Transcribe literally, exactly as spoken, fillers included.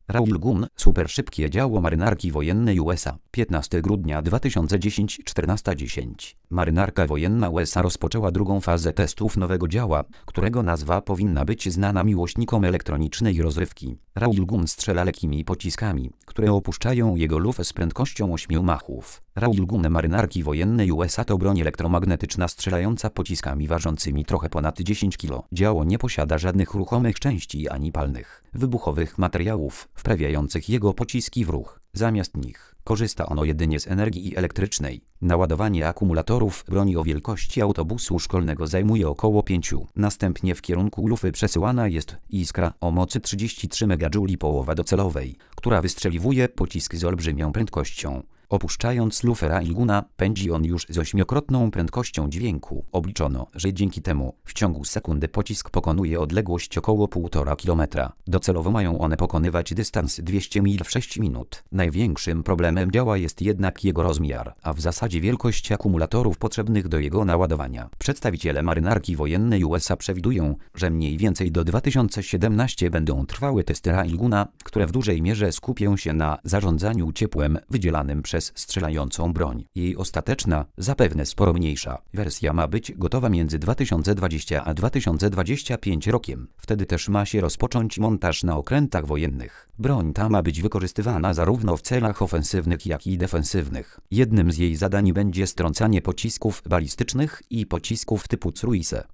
Raoul Gunn, superszybkie działo marynarki wojennej U S A. piętnastego grudnia dwa tysiące dziesiątego czternasta dziesięć. Marynarka wojenna U S A rozpoczęła drugą fazę testów nowego działa, którego nazwa powinna być znana miłośnikom elektronicznej rozrywki. Raoul Gunn strzela lekkimi pociskami, które opuszczają jego lufę z prędkością ośmiu machów. Raoul Gunn marynarki wojennej U S A to broń elektromagnetyczna strzelająca pociskami ważącymi trochę ponad dziesięć kilogramów. Działo nie posiada żadnych ruchomych części ani palnych, wybuchowych materiałów wprawiających jego pociski w ruch. Zamiast nich korzysta ono jedynie z energii elektrycznej. Naładowanie akumulatorów broni o wielkości autobusu szkolnego zajmuje około pięciu. Następnie w kierunku lufy przesyłana jest iskra o mocy trzydzieści trzy megadżuli połowa docelowej, która wystrzeliwuje pocisk z olbrzymią prędkością. Opuszczając lufę Raoul Gunna, pędzi on już z ośmiokrotną prędkością dźwięku. Obliczono, że dzięki temu w ciągu sekundy pocisk pokonuje odległość około półtora kilometra. Docelowo mają one pokonywać dystans dwieście mil w sześć minut. Największym problemem działa jest jednak jego rozmiar, a w zasadzie wielkość akumulatorów potrzebnych do jego naładowania. Przedstawiciele marynarki wojennej U S A przewidują, że mniej więcej do dwa tysiące siedemnastego będą trwały testy Raoul Gunna, które w dużej mierze skupią się na zarządzaniu ciepłem wydzielanym przez strzelającą broń. Jej ostateczna, zapewne sporo mniejsza, wersja ma być gotowa między dwa tysiące dwudziestym a dwa tysiące dwudziestym piątym rokiem. Wtedy też ma się rozpocząć montaż na okrętach wojennych. Broń ta ma być wykorzystywana zarówno w celach ofensywnych, jak i defensywnych. Jednym z jej zadań będzie strącanie pocisków balistycznych i pocisków typu Cruise.